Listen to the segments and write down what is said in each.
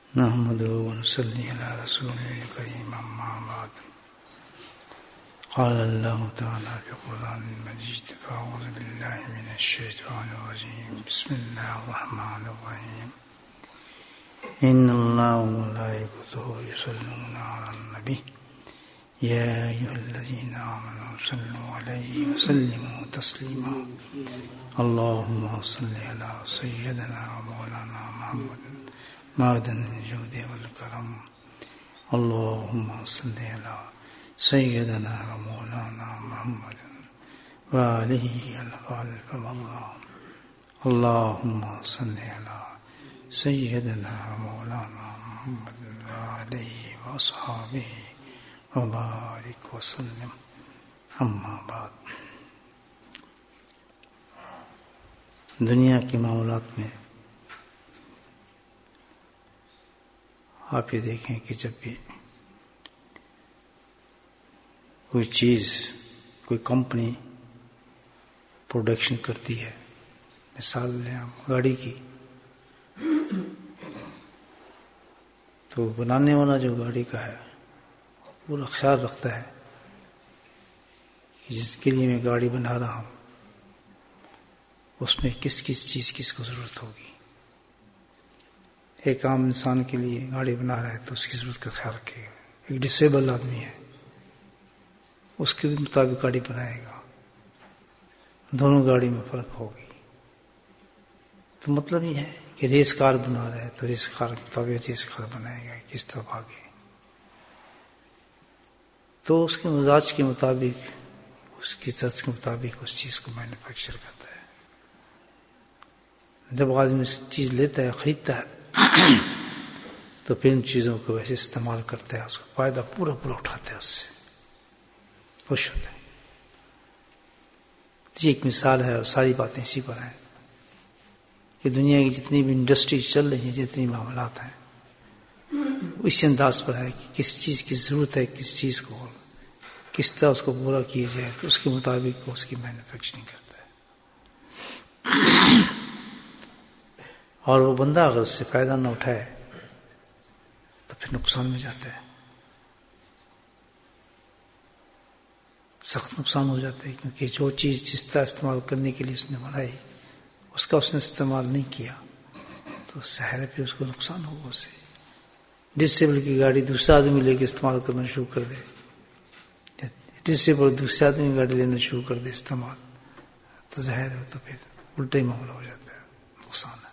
نحمده ونصلي على رسوله الكريم أما بعد قال الله تعالى في القرآن المجيد فأعوذ بالله من الشيطان الرجيم بسم الله الرحمن الرحيم إن الله وملائكته يصلون على النبي يا أيها الذين آمنوا صلوا عليه وسلموا تسليما اللهم صل على سيدنا ومولانا محمد معدن الجود والكرم اللهم صل على سيدنا ومولانا محمد وآله الخالف والله اللهم صل على سيدنا ومولانا محمد وآله وأصحابه وبارك وسلم اما بعد. دنیا کے معاملات میں آپ یہ دیکھیں کہ جب بھی کوئی چیز کوئی کمپنی پروڈکشن کرتی ہے، مثال لیں آپ گاڑی کی، تو بنانے والا جو گاڑی کا ہے پورا خیال رکھتا ہے کہ جس کے لیے میں گاڑی بنا رہا ہوں اس میں کس کس چیز کی اس کو ضرورت ہوگی. ایک عام انسان کے لیے گاڑی بنا رہا ہے تو اس کی ضرورت کا خیال رکھے گا. ایک ڈسیبل آدمی ہے اس کے مطابق گاڑی بنائے گا، دونوں گاڑی میں فرق ہوگی. تو مطلب یہ ہے کہ ریس کار بنا رہا ہے تو ریس کار کے مطابق ریس کار بنائے گا کس طرح آگے، تو اس کے مزاج کے مطابق اس کی طرز کے مطابق اس چیز کو مینوفیکچر کرتا ہے. جب آدمی اس چیز لیتا ہے خریدتا ہے تو پھر ان چیزوں کو ویسے استعمال کرتا ہے، اس کو فائدہ پورا اٹھاتا ہے، اس سے خوش ہوتا ہے. یہ ایک مثال ہے اور ساری باتیں اسی پر ہیں کہ دنیا کی جتنی بھی انڈسٹری چل رہی ہیں، جتنی معاملات ہیں، اس انداز پر ہے کہ کس چیز کی ضرورت ہے، کس چیز کو کس طرح اس کو پورا کیا جائے تو اس کے مطابق وہ اس کی مینوفیکچرنگ کرتا ہے. اور وہ بندہ اگر اس سے فائدہ نہ اٹھائے تو پھر نقصان میں جاتا ہے، سخت نقصان ہو جاتا ہے، کیونکہ جو چیز جس طرح استعمال کرنے کے لیے اس نے بنائی اس کا اس نے استعمال نہیں کیا تو ظاہر ہے پھر اس کو نقصان ہوگا. اس سے ڈسیبل کی گاڑی دوسرا آدمی لے کے استعمال کرنا شروع کر دے، ڈسیبل دوسرے آدمی گاڑی لینا شروع کر دے استعمال، تو ظاہر ہے تو پھر الٹا ہی معاملہ ہو جاتا ہے، نقصان ہے.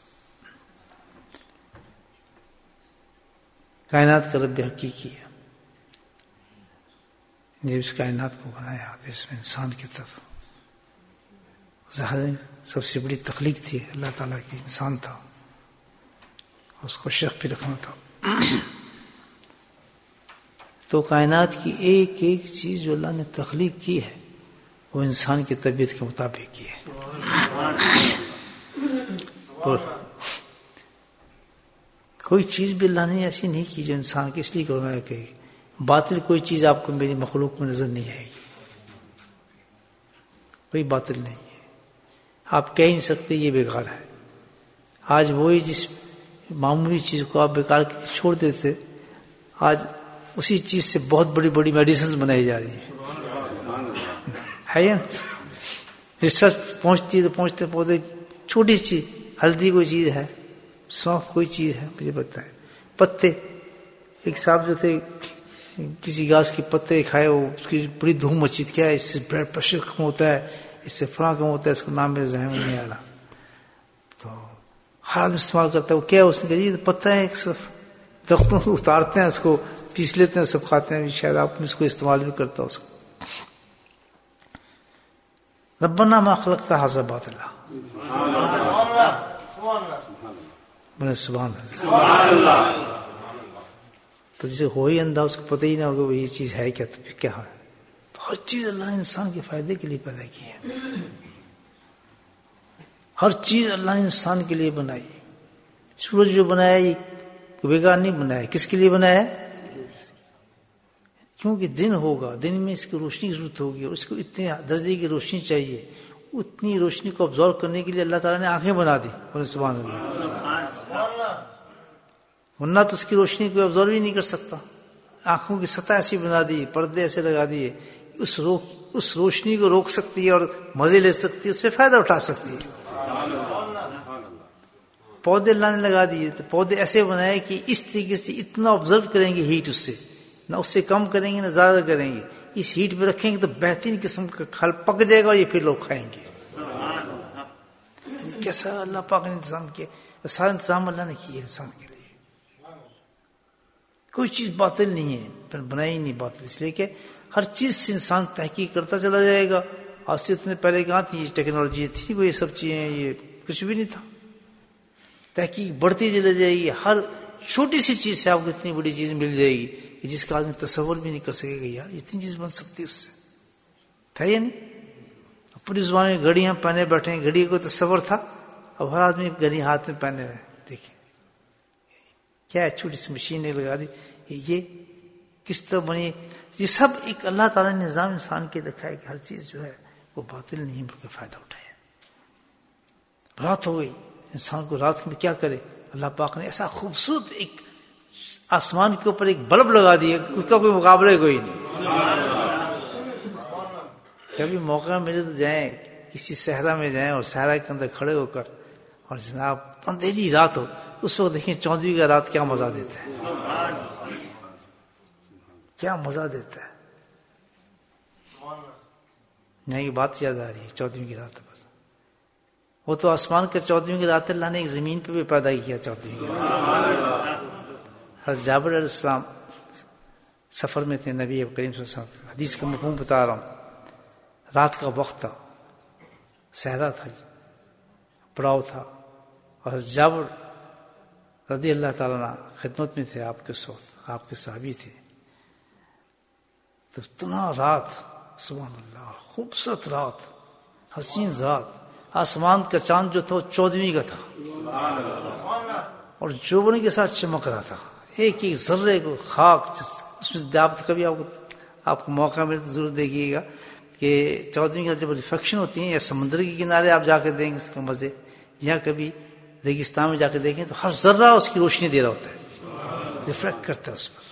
کائنات کا رب حقیقی ہے، جب اس کائنات کو بنایا تو اس میں انسان کی طرف ظاہر سب سے بڑی تخلیق تھی اللہ تعالیٰ کی، انسان تھا، اس کو شرف بھی رکھنا تھا. تو کائنات کی ایک ایک چیز جو اللہ نے تخلیق کی ہے وہ انسان کی طبیعت کے مطابق کی ہے. اور کوئی چیز بھی اللہ نے ایسی نہیں کی جو انسان کی، اس لیے کرنا ہے کہ باطل کوئی چیز آپ کو میری مخلوق میں نظر نہیں آئے گی، کوئی باطل نہیں ہے. آپ کہہ نہیں سکتے یہ بیکار ہے. آج وہی جس معمولی چیز کو آپ بیکار چھوڑ دیتے، آج اسی چیز سے بہت بڑی بڑی میڈیسنز بنائی جا رہی ہیں، ہے نا؟ ریسرچ پہنچتی ہے تو پہنچتے پودے چھوٹی چیز، ہلدی کوئی چیز ہے، سونف کوئی چیز ہے، مجھے پتہ ہے. پتے، ایک صاحب جو تھے کسی گھاس کے پتے کھائے، وہ اس کی بڑی دھوم مچی، کیا ہے اس سے بلڈ پریشر کم ہوتا ہے، اس سے فلاں کم ہوتا ہے، اس کا نام میرے ذہن میں نہیں آ رہا. تو ہر آدمی استعمال کرتا ہے. وہ کیا ہے؟ اس نے کہا یہ پتہ ہے، ایک صرف درختوں کو اتارتے ہیں، اس کو پیس لیتے ہیں، سب کھاتے ہیں. شاید آپ اس کو استعمال بھی کرتا ہو. اس کو ربنا ما خلقت ھذا باطلا، سبحان اللہ. تو جسے ہو ہی اندھا، اس کو پتہ ہی نہ ہوگا وہ یہ چیز ہے کیا، تو پھر کیا ہے؟ تو ہر چیز اللہ نے انسان کے فائدے کے لیے پیدا کی ہے، ہر چیز اللہ نے انسان کے لیے بنائی. سورج جو بنایا یہ بیکار نہیں بنایا، کس کے لیے بنایا ہے؟ کیونکہ دن ہوگا، دن میں اس کی روشنی کی ضرورت ہوگی، اور اس کو اتنے درجے کی روشنی چاہیے. اتنی روشنی کو ابزارو کرنے کے لیے اللہ تعالیٰ نے آنکھیں بنا دی. سبحان اللہ. ورنہ تو اس کی روشنی کوئی ابزرو ہی نہیں کر سکتا. آنکھوں کی سطح ایسی بنا دی, پردے ایسے لگا دیے, اس روشنی کو روک سکتی ہے اور مزے لے سکتی ہے, اس سے فائدہ اٹھا سکتی ہے. پودے اللہ نے لگا دیے, تو پودے ایسے بنائے کہ اس طریقے سے اتنا آبزرو کریں گے ہیٹ, اس سے نہ اس سے کم کریں گے نہ زیادہ کریں گے. اس ہیٹ پہ رکھیں گے تو بہترین قسم کا پھل پک جائے گا اور یہ پھر لوگ کھائیں گے. کیسا اللہ پاک نے انتظام کیا, سارا انتظام اللہ نے کیا انسان کے لیے. کوئی چیز باطل نہیں ہے, پر بنائی نہیں باطل, اس لیے کہ ہر چیز سے انسان تحقیق کرتا چلا جائے گا. آج سے اتنے پہلے کہاں تھی ٹیکنالوجی, تھی کوئی سب چیزیں, یہ کچھ بھی نہیں تھا. تحقیق بڑھتی چلی جائے گی, ہر چھوٹی سی چیز سے آپ کو اتنی بڑی چیز مل جائے گی کہ جس کا آدمی تصور بھی نہیں کر سکے گا. یار اتنی چیز بن سکتی ہے اس سے, تھا یا نہیں؟ پوری زبان میں گھڑیاں پہنے بیٹھے ہیں, گھڑی کو تصور تھا, اب ہر آدمی گھڑی ہاتھ میں پہنے ہوئے. دیکھیں کیا ہے, چھوٹی سی مشین نے لگا دی. یہ کس طرح بنی؟ یہ سب ایک اللہ تعالیٰ نے نظام انسان کے رکھا ہے کہ ہر چیز جو ہے وہ باطل نہیں بلکہ فائدہ اٹھائے. رات ہو گئی, انسان کو رات میں کیا کرے؟ اللہ پاک نے ایسا خوبصورت ایک آسمان کے اوپر ایک بلب لگا دیا, اس کا کوئی مقابلہ کوئی نہیں. کبھی موقع ملے تو جائیں, کسی صحرا میں جائیں اور صحرا کے اندر کھڑے ہو کر, اور جناب اندھیری رات ہو, اس وقت دیکھیں 14ویں کا رات کیا مزہ دیتا ہے, کیا مزہ دیتا ہے. یہاں کی بات یاد آ رہی ہے 14ویں کی رات پر. وہ تو آسمان کا 14ویں کی رات اللہ نے ایک زمین پہ بھی پیدا کیا 14ویں کی رات. حضرت جابر علیہ السلام سفر میں تھے, نبی کریم صلی اللہ علیہ وسلم, حدیث کا مفہوم بتا رہا ہوں. رات کا وقت تھا, صحرا تھا, پڑاؤ تھا, اور حضرت جابر رضی اللہ تعالیٰ عنہ خدمت میں تھے آپ کے وقت, آپ کے صحابی تھے. تو اتنا رات, سبحان اللہ, خوبصورت رات, حسین رات. آسمان کا چاند جو تھا وہ 14ویں کا تھا, اور جوبن کے ساتھ چمک رہا تھا. ایک ایک ذرے کو خاک, اس میں آپ کبھی آپ کو موقع ملے تو ضرور دیکھیے گا کہ 14ویں کا جب ریفلیکشن ہوتی ہیں, یا سمندر کے کنارے آپ جا کے دیں گے اس کا مزے, یا کبھی ریگستان میں جا کے دیکھیں تو ہر ذرہ اس کی روشنی دے رہا ہوتا ہے, ریفلیکٹ کرتا ہے اس پر.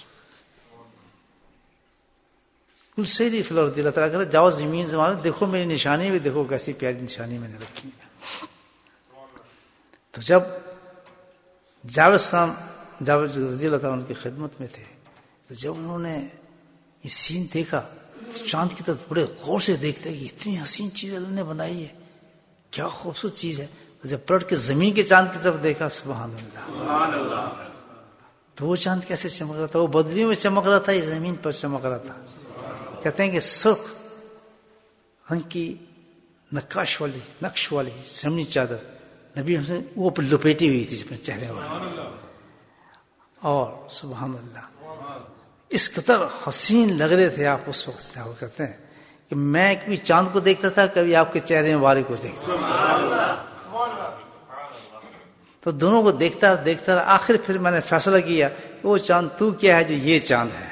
کل سے ہی فلور اللہ تعالیٰ کہتا ہے جاؤ زمین زمانے دیکھو میری نشانی بھی, دیکھو کیسی پیاری نشانی میں نے رکھی ہے. تو جب جاوید رضی اللہ تعالیٰ ان کی خدمت میں تھے, تو جب انہوں نے یہ سین دیکھا تو چاند کی طرف بڑے غور سے دیکھتے کہ اتنی حسین چیز اللہ نے بنائی ہے, کیا خوبصورت چیز ہے. تو جب پلٹ کے زمین کے چاند کی طرف دیکھا, سبحان اللہ, تو وہ چاند کیسے چمک رہا تھا؟ وہ بدریوں میں چمک رہا تھا, یہ زمین پر چمک رہا تھا. کہتے ہیں کہ سرخ رنگ کی نقش والی سمنی چادر نبی سے وہ پر لپیٹی ہوئی تھی اپنے چہرے پر, اور سبحان اللہ اس قدر حسین لگ رہے تھے آپ اس وقت. وہ کہتے ہیں کہ میں کبھی چاند کو دیکھتا تھا, کبھی آپ کے چہرے مبارک کو دیکھتا تھا. تو دونوں کو دیکھتا رہا, آخر پھر میں نے فیصلہ کیا کہ وہ چاند تو کیا ہے جو یہ چاند ہے.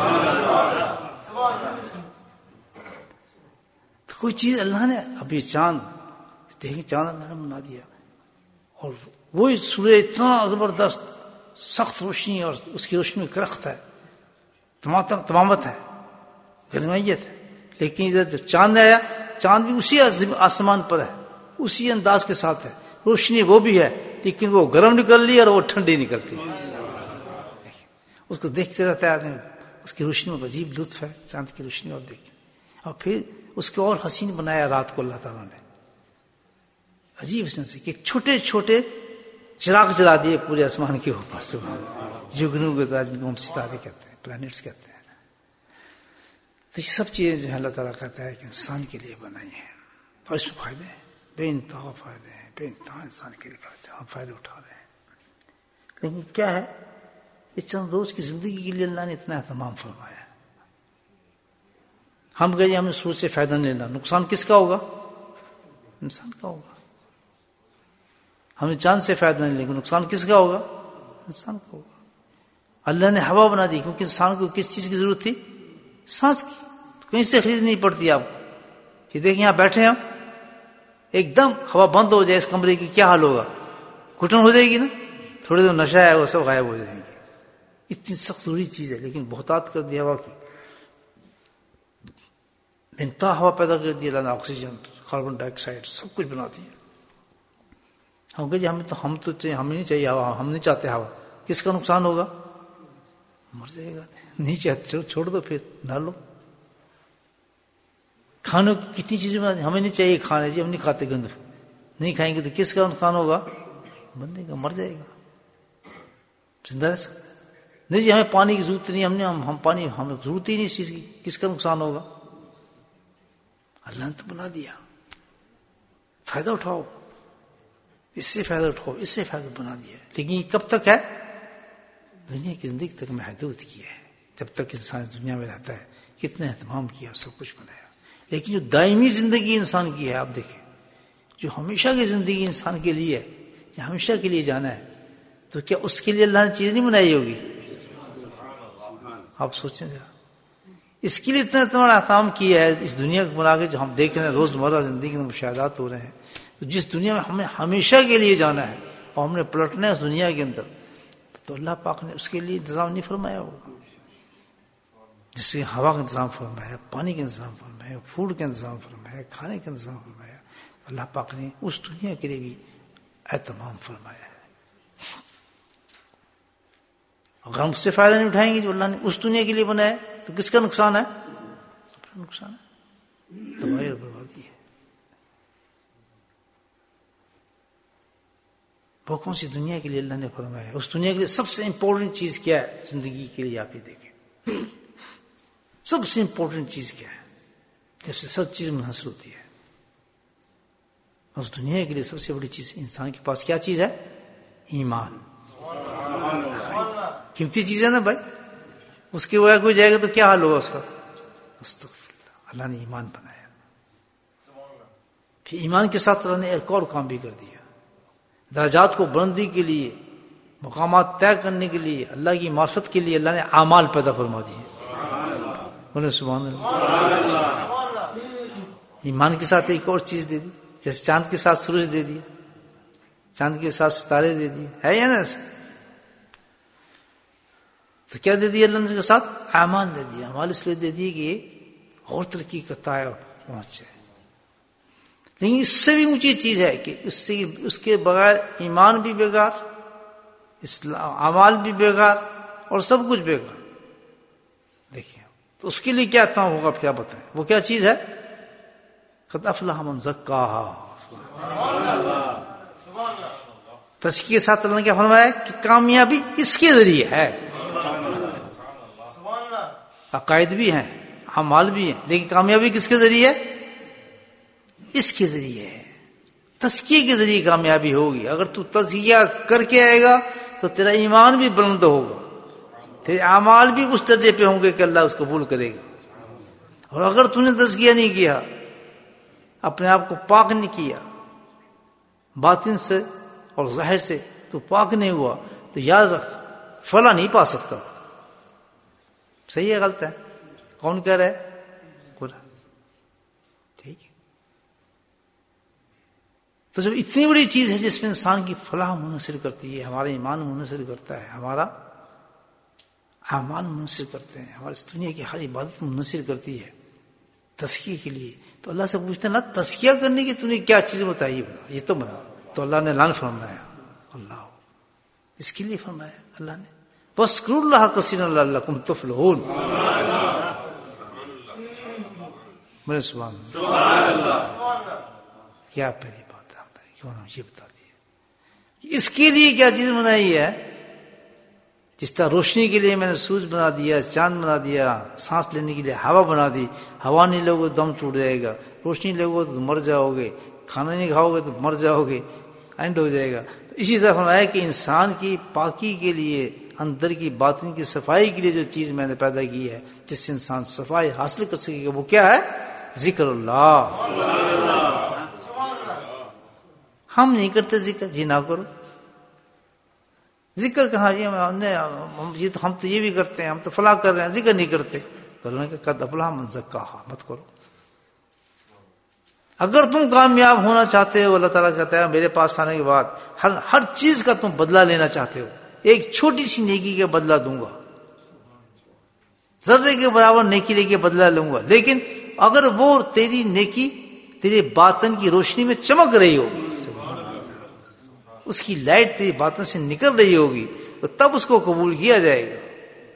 تو کوئی چیز اللہ نے, اب یہ چاند دیکھیں, چاند اللہ نے بنا دیا, اور وہی سورج اتنا زبردست سخت روشنی, اور اس کی روشنی میں کرخت ہے, تمامت ہے, گرمائیت ہے. لیکن ادھر جب چاند آیا, چاند بھی اسی آسمان پر ہے, اسی انداز کے ساتھ ہے, روشنی وہ بھی ہے, لیکن وہ گرم نکل لی اور وہ ٹھنڈی نکلتی ہے. اس کو دیکھتے رہتا ہے آدمی, اس کی روشنی میں عجیب لطف ہے چاند کی روشنی. اور دیکھ, اور پھر اس کو اور حسین بنایا رات کو اللہ تعالیٰ نے عجیب حسن سے, کہ چھوٹے چھوٹے چراغ جلا دیے پورے آسمان کے اوپر. جگنو کے تاج کو ہم ستارے کہتے ہیں, پلانٹس کہتے ہیں. تو یہ سب چیزیں جو ہے اللہ تعالیٰ کہتا ہے کہ انسان کے لیے بنائی ہیں, اور اس میں فائدے ہیں, بے انتہا فائدے ہیں, بے انتہا انسان کے لیے فائدے ہیں, ہم فائدے اٹھا رہے ہیں. لیکن کیا ہے, اس چند روز کی زندگی کے لیے اللہ نے اتنا اہتمام فرمایا. ہم کہیں ہمیں سورج سے فائدہ نہیں لینا, نقصان کس کا ہوگا؟ انسان کا ہوگا. ہمیں چاند سے فائدہ نہیں لیں گے, نقصان کس کا ہوگا؟ انسان کا ہوگا. اللہ نے ہوا بنا دی, کیونکہ انسان کو کس چیز کی ضرورت تھی؟ سانس کی. کہیں سے خرید نہیں پڑتی آپ کو. کہ دیکھیں یہاں بیٹھے ہیں, ایک دم ہوا بند ہو جائے اس کمرے کی, کیا حال ہوگا؟ گھٹن ہو جائے گی نا. تھوڑے جو نشہ ہے وہ سب غائب ہو جائیں گے. اتنی سخت ضروری چیز ہے، لیکن بہتات کر دیا ہوا کی. انتہا ہوا پیدا کر دی اللہ نے، آکسیجن، کاربن ڈائی آکسائڈ، سب کچھ بنا دیا. ہم کہ جی ہمیں نہیں چاہیے ہوا، ہم نہیں چاہتے ہوا. کس کا نقصان ہوگا؟ مر جائے گا. نہیں چاہتے چھوڑ دو، پھر ڈال لو. کھانوں کی کتنی چیزیں بنا دی، ہمیں نہیں چاہیے کھانے، جی ہم نہیں کھاتے، گند نہیں کھائیں گے تو کس کا نقصان ہوگا؟ بندے کا. مر جائے گا. زندہ رہ سکتا ہے نہیں جی ہمیں پانی کی ضرورت نہیں، ہم پانی ہمیں ضرورت ہی نہیں اس چیز کی. کس کا نقصان ہوگا؟ اللہ نے تو بنا دیا. فائدہ اٹھاؤ، اس سے فائدہ اٹھاؤ، اس سے فائدہ بنا دیا. لیکن یہ کب تک ہے؟ دنیا کی زندگی تک محدود کیا ہے. جب تک انسان دنیا میں رہتا ہے کتنے اہتمام کیا، سب کچھ بنایا. لیکن جو دائمی زندگی انسان کی ہے، آپ دیکھیں جو ہمیشہ کی زندگی انسان کے لیے ہے، جو ہمیشہ کے لیے جانا ہے، تو کیا اس کے لیے اللہ نے چیز نہیں بنائی ہوگی؟ آپ سوچیں ذرا. اس کے لیے اتنا اہتمام کیا ہے اس دنیا کو بنا کے، جو ہم دیکھ رہے ہیں روزمرہ زندگی میں مشاہدات ہو رہے ہیں. تو جس دنیا میں ہمیں ہمیشہ کے لیے جانا ہے اور ہم نے پلٹنا ہے اس دنیا کے اندر، تو اللہ پاک نے اس کے لیے انتظام نہیں فرمایا ہوگا. جس سے ہوا کا انتظام فرمایا، پانی کا انتظام فرمایا، فوڈ کا انتظام فرمایا، کھانے کا انتظام فرمایا. اللہ پاک نے اس دنیا کے لیے بھی اہتمام فرمایا ہے. اگر ہم اس سے فائدہ نہیں اٹھائیں گے جو اللہ نے اس دنیا کے لیے بنایا، تو کس کا نقصان ہے؟ اپنا نقصان ہے، تباہی اور بربادی ہے. وہ کون سی دنیا کے لیے اللہ نے فرمایا ہے؟ اس دنیا کے لیے سب سے امپورٹنٹ چیز کیا ہے زندگی کے لیے؟ آپ یہ دیکھیں سب سے امپورٹنٹ چیز کیا ہے جب سے سب چیز منحصر ہوتی ہے. اس دنیا کے لیے سب سے بڑی چیز انسان کے پاس کیا چیز ہے؟ ایمان. قیمتی چیز ہے نا بھائی. اس کے بغیر کوئی جائے گا تو کیا حال ہوگا اس کا؟ استغفر اللہ. اللہ نے ایمان بنایا. پھر ایمان کے ساتھ اللہ نے ایک اور کام بھی کر دیا. درجات کو بلندی کے لیے، مقامات طے کرنے کے لیے، اللہ کی معرفت کے لیے اللہ نے اعمال پیدا فرما دیے. بولے سبحان اللہ. ایمان کے ساتھ ایک اور چیز دے دی، جیسے چاند کے ساتھ سورج دے دیا، چاند کے ساتھ ستارے دے دیے، ہے یا نا ایسا؟ تو کیا دے دیا اللہ نے اس کے ساتھ؟ اعمال دے دیا. اعمال اس لیے دے دیے کہ اور ترقی کرتا ہے اور پہنچ جائے. لیکن اس سے بھی اونچی چیز ہے کہ اس کے بغیر ایمان بھی بیکار، اعمال بھی بیکار اور سب کچھ بیکار. دیکھیں تو اس کے لیے کیا اتنا ہوگا پھر آپ بتائیں. وہ کیا چیز ہے؟ قد افلح من زکاہا. تزکیے کے ساتھ اللہ نے کیا فرمایا کہ کامیابی اس کے ذریعے ہے. عقائد بھی ہیں، اعمال بھی ہیں، لیکن کامیابی کس کے ذریعے ہے؟ اس کے ذریعے ہے. تزکیے کے ذریعے کامیابی ہوگی. اگر تو تزکیہ کر کے آئے گا تو تیرا ایمان بھی بلند ہوگا، تیرے اعمال بھی اس درجے پہ ہوں گے کہ اللہ اس قبول کرے گا. اور اگر تو نے تزکیہ نہیں کیا، اپنے آپ کو پاک نہیں کیا، باطن سے اور ظاہر سے تو پاک نہیں ہوا، تو یاد رکھ فلاح نہیں پا سکتا. صحیح ہے غلط ہے؟ کون کہہ رہا ہے؟ قرآن. ٹھیک ہے. تو جب اتنی بڑی چیز ہے جس میں انسان کی فلاح منحصر کرتی ہے، ہمارا ایمان منحصر کرتا ہے، ہمارا اعمال منحصر کرتے ہیں، ہماری اس دنیا کی ہر عبادت منحصر کرتی ہے تزکیے کے لیے، تو اللہ سے پوچھتے ہیں اللہ تزکیہ کرنے کی تو نے کیا چیز بتائی؟ بتا، یہ تو بنا. تو اللہ نے اعلان فرمایا، اللہ اس کے لیے فرمایا اللہ نے وَاذْكُرُوا اللَّهَ كَثِيرًا لَعَلَّكُمْ تُفْلِحُونَ. میرے سبحان اللہ. کیا پہلی بات ہے کیوں نے یہ بتا دیا. اس کے لیے کیا چیز بنائی ہے؟ جس طرح روشنی کے لیے میں نے سورج بنا دیا، چاند بنا دیا، سانس لینے کے لیے ہوا بنا دی. ہوا نہیں لوگے تو دم ٹوٹ جائے گا، روشنی لوگے تو مر جاؤ گے، کھانا نہیں کھاؤ گے تو مر جاؤ گے، اینڈ ہو جائے گا. تو اسی طرح فرمایا کہ انسان کی پاکی کے لیے، اندر کی باطن کی صفائی کے لیے جو چیز میں نے پیدا کی ہے جس سے انسان صفائی حاصل کر سکے گا، وہ کیا ہے؟ ذکر اللہ. ہم نہیں کرتے ذکر، جی نہ کرو. ذکر کہاں جی ہم تو یہ بھی کرتے ہیں، ہم تو فلاح کر رہے ہیں، ذکر نہیں کرتے. تو اللہ نے کہا قد افلح من زکاہا، مت کرو. اگر تم کامیاب ہونا چاہتے ہو، اللہ تعالیٰ کہتا ہے میرے پاس آنے کے بعد ہر چیز کا تم بدلہ لینا چاہتے ہو، ایک چھوٹی سی نیکی کا بدلہ دوں گا، ذرے کے برابر نیکی لے کے بدلہ لوں گا، لیکن اگر وہ تیری نیکی تیرے باطن کی روشنی میں چمک رہی ہوگی، اس کی لائٹ تیری باطن سے نکل رہی ہوگی، تو تب اس کو قبول کیا جائے گا۔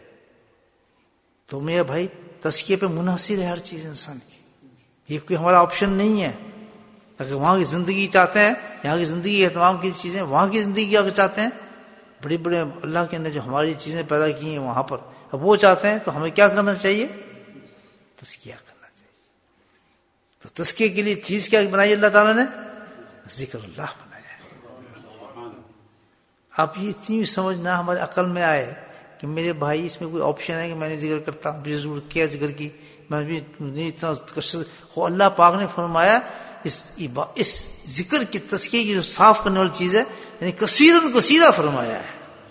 تو میرے بھائی تزکیے پہ منحصر ہے ہر چیز انسان کی، یہ کوئی ہمارا آپشن نہیں ہے۔ اگر وہاں کی زندگی چاہتے ہیں، یہاں کی زندگی اہتمام کی چیزیں، وہاں کی زندگی اگر چاہتے ہیں، بڑے بڑے اللہ کے نے جو ہماری چیزیں پیدا کی ہیں وہاں پر اب وہ چاہتے ہیں، تو ہمیں کیا کرنا چاہیے؟ تزکیہ کرنا چاہیے۔ تو تزکیے کے لیے چیز کیا بنائی اللہ تعالیٰ نے؟ ذکر اللہ بنایا ہے۔ اب یہ اتنی سمجھنا ہمارے عقل میں آئے کہ میرے بھائی اس میں کوئی آپشن ہے کہ میں نے ذکر کرتا ہوں، مجھے ضرورت کیا ذکر کی، میں بھی نہیں اتنا ہو۔ اللہ پاک نے فرمایا اس ذکر کی تزکیے کی جو صاف کرنے والی چیز ہے، یعنی کثیرن کثیرہ فرمایا ہے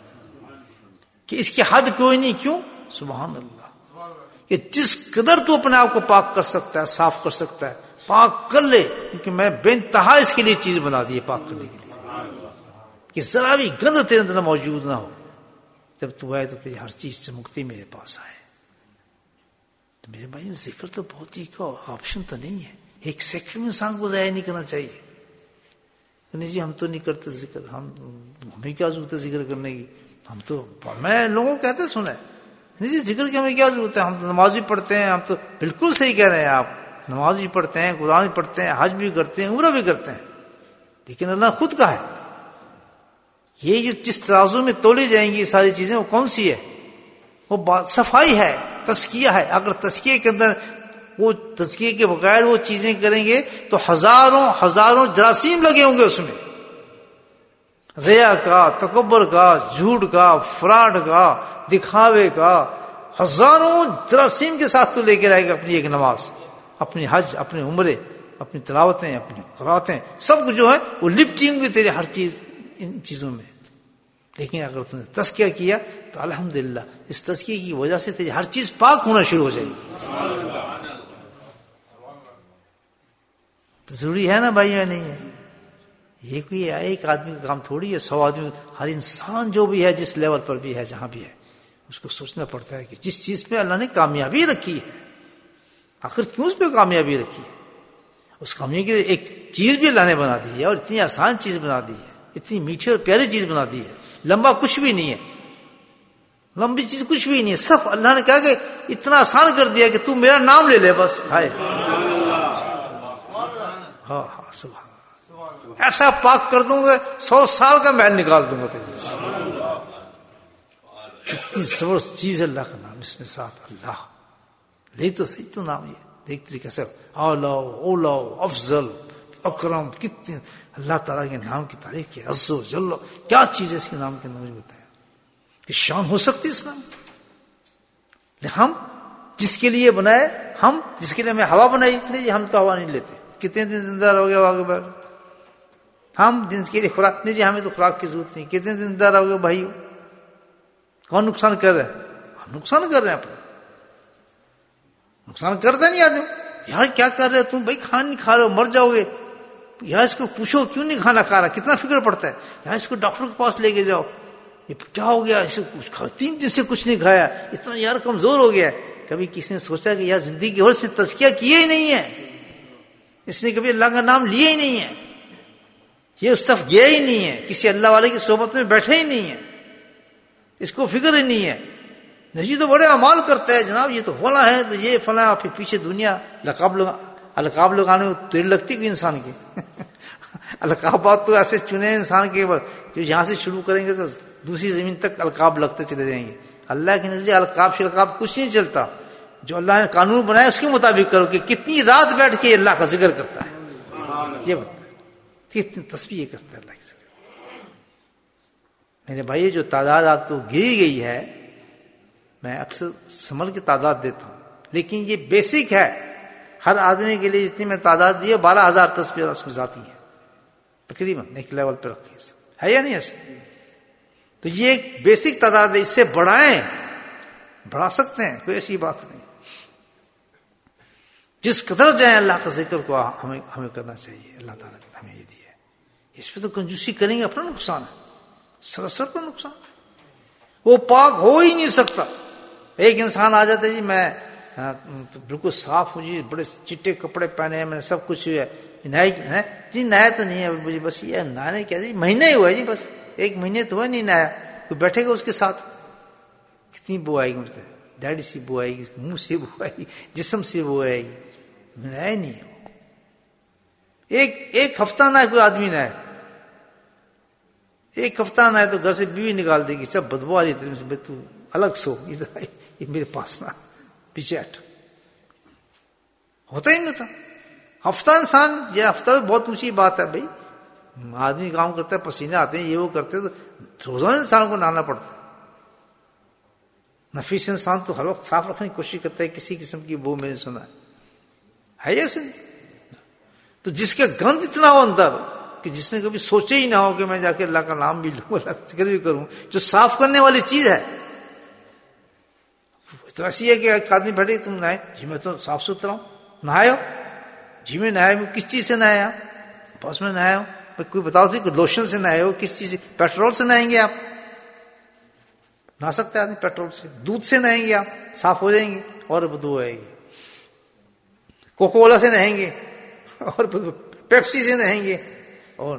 کہ اس کی حد کوئی نہیں۔ کیوں؟ سبحان اللہ، کہ جس قدر تو اپنے آپ کو پاک کر سکتا ہے، صاف کر سکتا ہے، پاک کر لے، کیونکہ میں بے انتہا اس کے لیے چیز بنا دی ہے پاک کرنے کے لیے، کہ ذرا بھی گند تیرے اندر موجود نہ ہو۔ جب تو آئے تو تیری ہر چیز چمکتی میرے پاس آئے۔ تو میرے بھائی ذکر تو بہت ہی کا آپشن تو نہیں ہے، ایک سیکنڈ میں انسان کو ضائع نہیں کرنا چاہیے۔ نہیں جی ہم تو نہیں کرتے ذکر، ہمیں کیا ضرورت ہے ذکر کرنے کی، ہم تو، میں لوگوں کو کہتے سنا ہے، نہیں جی ذکر کی ہمیں کیا ضرورت ہے، ہم تو نماز بھی پڑھتے ہیں، ہم تو بالکل صحیح کہہ رہے ہیں آپ، نماز بھی پڑھتے ہیں، قرآن بھی پڑھتے ہیں، حج بھی کرتے ہیں، عمرہ بھی کرتے ہیں، لیکن اللہ خود کا ہے یہ جو جس ترازو میں تولی جائیں گی یہ ساری چیزیں، وہ کون سی ہے؟ وہ صفائی ہے، تزکیہ ہے۔ اگر تزکیے کے اندر وہ تزکیے کے بغیر وہ چیزیں کریں گے تو ہزاروں جراثیم لگے ہوں گے اس میں، ریا کا، تکبر کا، جھوٹ کا، فراڈ کا، دکھاوے کا، ہزاروں جراثیم کے ساتھ تو لے کے رہے گا اپنی ایک نماز، اپنی حج، اپنے عمرے، اپنی تلاوتیں، اپنی قراتیں، سب کچھ جو ہے وہ لپٹیں گے تیرے ہر چیز ان چیزوں میں۔ لیکن اگر تم نے تزکیہ کیا تو الحمدللہ اس تزکیے کی وجہ سے تیری ہر چیز پاک ہونا شروع ہو جائے گی۔ تو ضروری ہے نا بھائی، یا نہیں ہے؟ یہ کوئی ایک آدمی کا کام تھوڑی ہے، 100 آدمی، ہر انسان جو بھی ہے جس لیول پر بھی ہے، جہاں بھی ہے، اس کو سوچنا پڑتا ہے کہ جس چیز پہ اللہ نے کامیابی رکھی ہے، آخر کیوں اس پہ کامیابی رکھی ہے؟ اس کامیابی کے لیے ایک چیز بھی اللہ نے بنا دی ہے، اور اتنی آسان چیز بنا دی ہے، اتنی میٹھی اور پیاری چیز بنا دی ہے، لمبا کچھ بھی نہیں ہے، لمبی چیز کچھ بھی نہیں ہے، صرف اللہ نے کہا کہ اتنا آسان کر دیا کہ تو میرا نام لے لے بس۔ ہائے ہاں ہاں سبحان، ایسا پاک کر دوں گا 100 سال کا محل نکال دوں گا تیرے سے۔ اتنی زبردست چیز ہے اللہ کا نام، اس میں ساتھ اللہ، لے تو صحیح تو نام، یہ دیکھ تجھے کیسے اعلیٰ اولا افضل اکرم، کتنے اللہ تعالیٰ کے نام کی تعریف کی، عز و جل، کیا چیز ہے اس کے نام کے اندر، مجھے بتایا کہ شان ہو سکتی اس نام۔ ہم جس کے لیے بنائے، ہم جس کے لیے ہمیں ہوا بنائی، نہیں ہم تو ہوا نہیں لیتے، کتنے دن زندہ رہو گے آگے بڑھ، ہم جن کے لیے خوراک، نہیں جی ہمیں تو خوراک کی ضرورت نہیں، کتنے دن زندہ رہو گے بھائی؟ کون نقصان کر رہے ہیں؟ ہم نقصان کر رہے ہیں اپنا، نقصان کرتا نہیں آدمی، یار کیا کر رہے ہو تم بھائی، کھانا نہیں کھا رہے ہو مر جاؤ گے، یار اس کو پوچھو کیوں نہیں کھانا کھا رہا، کتنا فکر پڑتا ہے، یار اس کو ڈاکٹر کے پاس لے کے جاؤ، یہ کیا ہو گیا، اسے کچھ 3 دن سے کچھ نہیں کھایا، اتنا یار کمزور ہو گیا ہے۔ کبھی کسی نے سوچا کہ یار زندگی اور سے تزکیہ کیے ہی نہیں ہے، اس نے کبھی اللہ کا نام لیا ہی نہیں ہے، یہ اس طرف گیا ہی نہیں ہے، کسی اللہ والے کی صحبت میں بیٹھا ہی نہیں ہے، اس کو فکر ہی نہیں ہے، نہیں تو بڑے اعمال کرتا ہے جناب، یہ تو فلاں ہے، تو یہ فلاں، پھر پیچھے دنیا القاب لگانے میں دیر لگتی کوئی انسان کی القابات تو ایسے چنے انسان کے جو یہاں سے شروع کریں گے تو دوسری زمین تک القاب لگتے چلے جائیں گے۔ اللہ کے نزدیک القاب شلقاب کچھ نہیں چلتا، جو اللہ نے قانون بنایا اس کے مطابق کرو، کہ کتنی رات بیٹھ کے اللہ کا ذکر کرتا ہے، یہ بتا کتنی تسبیح کرتا ہے اللہ کی ذکر۔ میرے بھائی جو تعداد آپ تو گری گئی ہے، میں اکثر سمجھ کے تعداد دیتا ہوں، لیکن یہ بیسک ہے، ہر آدمی کے لیے جتنی میں تعداد دی ہے 12,000 تسبیح اس میں ذاتی ہے، تقریباً ایک لیول پہ رکھے ہے یا نہیں ایسے؟ تو یہ ایک بیسک تعداد ہے، اس سے بڑھائیں، بڑھا سکتے ہیں، کوئی ایسی بات نہیں۔ جس قدر جائیں اللہ کا ذکر کو ہمیں کرنا چاہیے. اللہ تعالیٰ نے ہمیں یہ دیا ہے. اس پہ تو کنجوسی کریں گے اپنا نقصان ہے, سراسر پر نقصان ہے. وہ پاک ہو ہی نہیں سکتا. ایک انسان آ جاتا ہے جی میں بالکل صاف ہوں جی, بڑے چٹے کپڑے پہنے ہیں, میں نے سب کچھ ہے, نہایا جی, نہایا تو نہیں ہے بس یہ نہانے کیا جی, مہینہ ہی ہوا ہے جی, بس 1 مہینے تو ہے نہیں نہایا. کوئی بیٹھے گا اس کے ساتھ کتنی بو آئے گی, مجھے ڈیڈی سی بو آئے گی, منہ سے بو آئے گی, جسم سے بو آئے گی. نہایا نہیں ہے. ایک ہفتہ نہ کوئی آدمی نہ ہے, 1 ہفتہ نہ ہے تو گھر سے بیوی نکال دے گی, سب بدبو آ رہی ہے, تو الگ سو, یہ میرے پاس نہ پیچھے ہٹ. ہوتا ہی نہیں ہوتا. ہفتہ انسان, یہ ہفتہ بھی بہت اونچی بات ہے بھائی. آدمی کام کرتا ہے, پسینے آتے ہیں, یہ وہ کرتے ہیں, تو روزانہ انسان کو نہانا پڑتا ہے. نفیس انسان تو ہر وقت صاف رکھنے کی کوشش کرتا ہے, کسی قسم کی بو میں نے سنا ہے ایسے نہیں. تو جس کا گند اتنا ہو اندر کہ جس نے کبھی سوچے ہی نہ ہو کہ میں جا کے اللہ کا نام بھی لوں, اللہ کا ذکر بھی کروں, جو صاف کرنے والی چیز ہے. تو ایسی ہے کہ ایک آدمی بیٹھے, تم نہائے جی, میں تو صاف ستھرا ہوں. نہائے ہو جی, میں نہایا ہوں. کس چیز سے نہایا؟ بس میں نہایا ہوں. کوئی بتاؤ کہ لوشن سے نہائے ہو, کس چیز سے؟ پیٹرول سے نہائیں گے آپ؟ نہا سکتے آدمی پیٹرول سے. دودھ سے نہائیں گے آپ, صاف ہو جائیں گے, اور بدبو آئے گی. کوکو کولا سے نہائیں گے اور بدبو, پیپسی سے نہائیں گے اور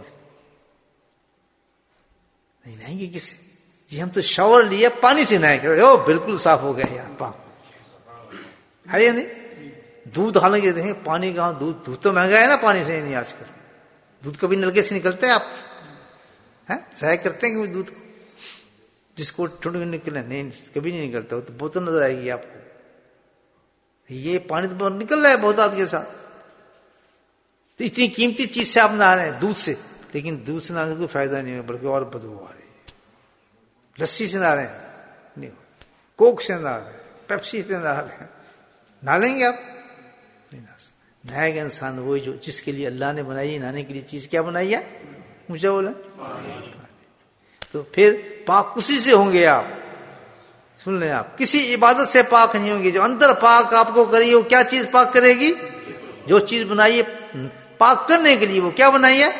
نہیں نہائیں گے. کس سے جی؟ ہم تو شاور لیا, پانی سے نہائے گے, او بالکل صاف ہو گیا یار, پاک ہے یا نہیں؟ دودھ حالانکہ دیکھیں پانی کہاں, دودھ تو مہنگا ہے نا, پانی سے نہیں. آج کل دودھ کبھی نلکے سے نکلتے ہیں آپ ضائع کرتے ہیں کہ دودھ کو, جس کو ٹھنڈ نکلے نہیں, کبھی نہیں نکلتا. وہ تو بوتل نظر آئے گی آپ کو. یہ پانی تو نکل رہا ہے بہت آپ کے ساتھ. تو اتنی قیمتی چیز سے آپ نہا رہے ہیں, دودھ سے, لیکن دودھ سے نہانے کا کوئی فائدہ نہیں ہے, بلکہ اور بدبو آ رہی ہے. لسی سے نہا رہے ہیں نہیں, کوک سے نہا رہے ہیں, پیپسی سے نہا رہے ہیں, نہا لیں گے آپ؟ نہیں نہا سکتے. نہائے گا انسان وہی جو جس کے لیے اللہ نے بنائی ہے. نہانے کے لیے چیز کیا بنائی ہے؟ مجھے بولا. تو پھر پاک اسی سے ہوں گے آپ. سن لیں آپ, کسی عبادت سے پاک نہیں ہوں گے. جو اندر پاک آپ کو کریے, وہ کیا چیز پاک کرے گی؟ جو چیز بنائی ہے پاک کرنے کے لیے, وہ کیا بنائی ہے؟